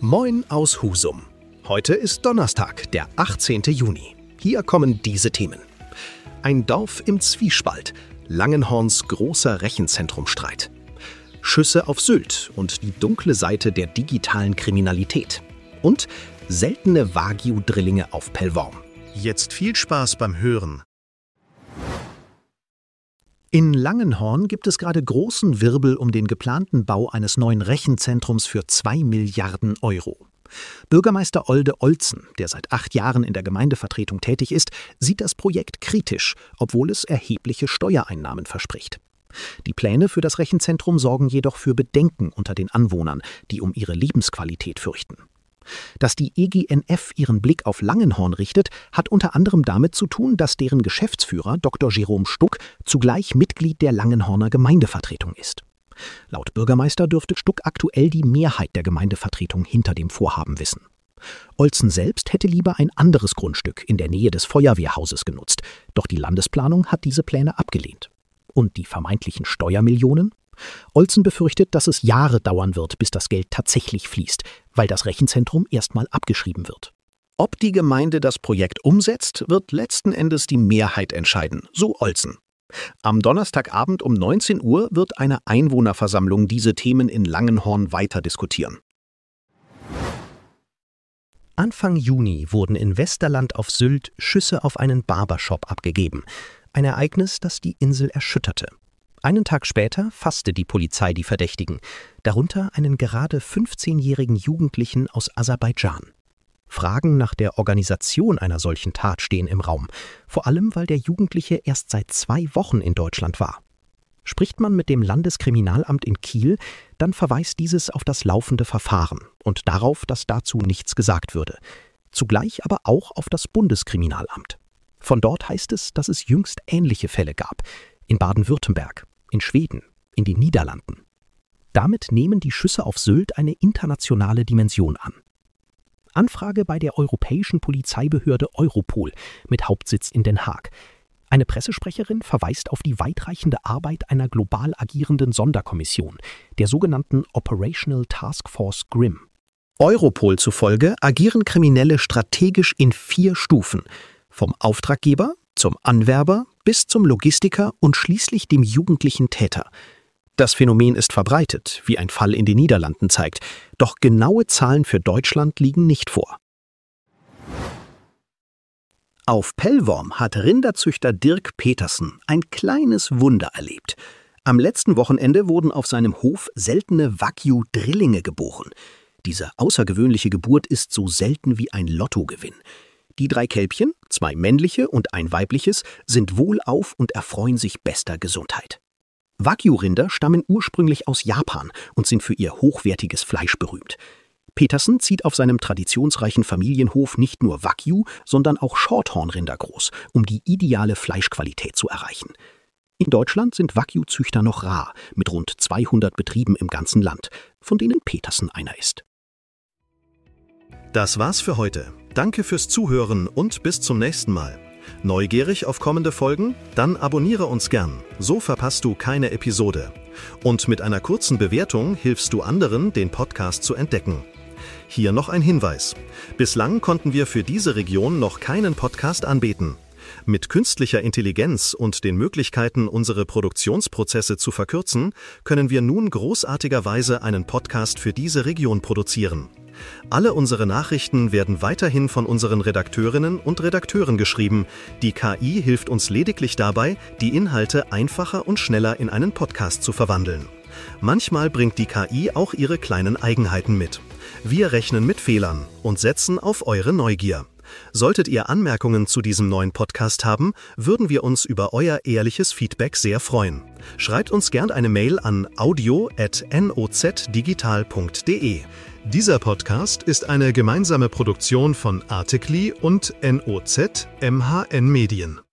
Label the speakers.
Speaker 1: Moin aus Husum. Heute ist Donnerstag, der 18. Juni. Hier kommen diese Themen. Ein Dorf im Zwiespalt. Langenhorns großer Rechenzentrumstreit. Schüsse auf Sylt und die dunkle Seite der digitalen Kriminalität. Und seltene Wagyu-Drillinge auf Pellworm.
Speaker 2: Jetzt viel Spaß beim Hören.
Speaker 1: In Langenhorn gibt es gerade großen Wirbel um den geplanten Bau eines neuen Rechenzentrums für 2 Milliarden Euro. Bürgermeister Olde Olzen, der seit 8 Jahren in der Gemeindevertretung tätig ist, sieht das Projekt kritisch, obwohl es erhebliche Steuereinnahmen verspricht. Die Pläne für das Rechenzentrum sorgen jedoch für Bedenken unter den Anwohnern, die um ihre Lebensqualität fürchten. Dass die EGNF ihren Blick auf Langenhorn richtet, hat unter anderem damit zu tun, dass deren Geschäftsführer Dr. Jerome Stuck zugleich Mitglied der Langenhorner Gemeindevertretung ist. Laut Bürgermeister dürfte Stuck aktuell die Mehrheit der Gemeindevertretung hinter dem Vorhaben wissen. Olzen selbst hätte lieber ein anderes Grundstück in der Nähe des Feuerwehrhauses genutzt, doch die Landesplanung hat diese Pläne abgelehnt. Und die vermeintlichen Steuermillionen? Olzen befürchtet, dass es Jahre dauern wird, bis das Geld tatsächlich fließt, weil das Rechenzentrum erstmal abgeschrieben wird. Ob die Gemeinde das Projekt umsetzt, wird letzten Endes die Mehrheit entscheiden, so Olzen. Am Donnerstagabend um 19 Uhr wird eine Einwohnerversammlung diese Themen in Langenhorn weiter diskutieren. Anfang Juni wurden in Westerland auf Sylt Schüsse auf einen Barbershop abgegeben. Ein Ereignis, das die Insel erschütterte. Einen Tag später fasste die Polizei die Verdächtigen, darunter einen gerade 15-jährigen Jugendlichen aus Aserbaidschan. Fragen nach der Organisation einer solchen Tat stehen im Raum, vor allem weil der Jugendliche erst seit 2 Wochen in Deutschland war. Spricht man mit dem Landeskriminalamt in Kiel, dann verweist dieses auf das laufende Verfahren und darauf, dass dazu nichts gesagt würde. Zugleich aber auch auf das Bundeskriminalamt. Von dort heißt es, dass es jüngst ähnliche Fälle gab. In Baden-Württemberg, in Schweden, in den Niederlanden. Damit nehmen die Schüsse auf Sylt eine internationale Dimension an. Anfrage bei der europäischen Polizeibehörde Europol mit Hauptsitz in Den Haag. Eine Pressesprecherin verweist auf die weitreichende Arbeit einer global agierenden Sonderkommission, der sogenannten Operational Task Force GRIM. Europol zufolge agieren Kriminelle strategisch in 4 Stufen, vom Auftraggeber zum Anwerber bis zum Logistiker und schließlich dem jugendlichen Täter. Das Phänomen ist verbreitet, wie ein Fall in den Niederlanden zeigt, doch genaue Zahlen für Deutschland liegen nicht vor. Auf Pellworm hat Rinderzüchter Dirk Petersen ein kleines Wunder erlebt. Am letzten Wochenende wurden auf seinem Hof seltene Wagyu-Drillinge geboren. Diese außergewöhnliche Geburt ist so selten wie ein Lottogewinn. Die 3 Kälbchen, 2 männliche und ein weibliches, sind wohlauf und erfreuen sich bester Gesundheit. Wagyu-Rinder stammen ursprünglich aus Japan und sind für ihr hochwertiges Fleisch berühmt. Petersen zieht auf seinem traditionsreichen Familienhof nicht nur Wagyu, sondern auch Shorthorn-Rinder groß, um die ideale Fleischqualität zu erreichen. In Deutschland sind Wagyu-Züchter noch rar, mit rund 200 Betrieben im ganzen Land, von denen Petersen einer ist.
Speaker 2: Das war's für heute. Danke fürs Zuhören und bis zum nächsten Mal. Neugierig auf kommende Folgen? Dann abonniere uns gern, so verpasst du keine Episode. Und mit einer kurzen Bewertung hilfst du anderen, den Podcast zu entdecken. Hier noch ein Hinweis. Bislang konnten wir für diese Region noch keinen Podcast anbieten. Mit künstlicher Intelligenz und den Möglichkeiten, unsere Produktionsprozesse zu verkürzen, können wir nun großartigerweise einen Podcast für diese Region produzieren. Alle unsere Nachrichten werden weiterhin von unseren Redakteurinnen und Redakteuren geschrieben. Die KI hilft uns lediglich dabei, die Inhalte einfacher und schneller in einen Podcast zu verwandeln. Manchmal bringt die KI auch ihre kleinen Eigenheiten mit. Wir rechnen mit Fehlern und setzen auf eure Neugier. Solltet ihr Anmerkungen zu diesem neuen Podcast haben, würden wir uns über euer ehrliches Feedback sehr freuen. Schreibt uns gern eine Mail an audio@nozdigital.de. Dieser Podcast ist eine gemeinsame Produktion von Articly und NOZ MHN Medien.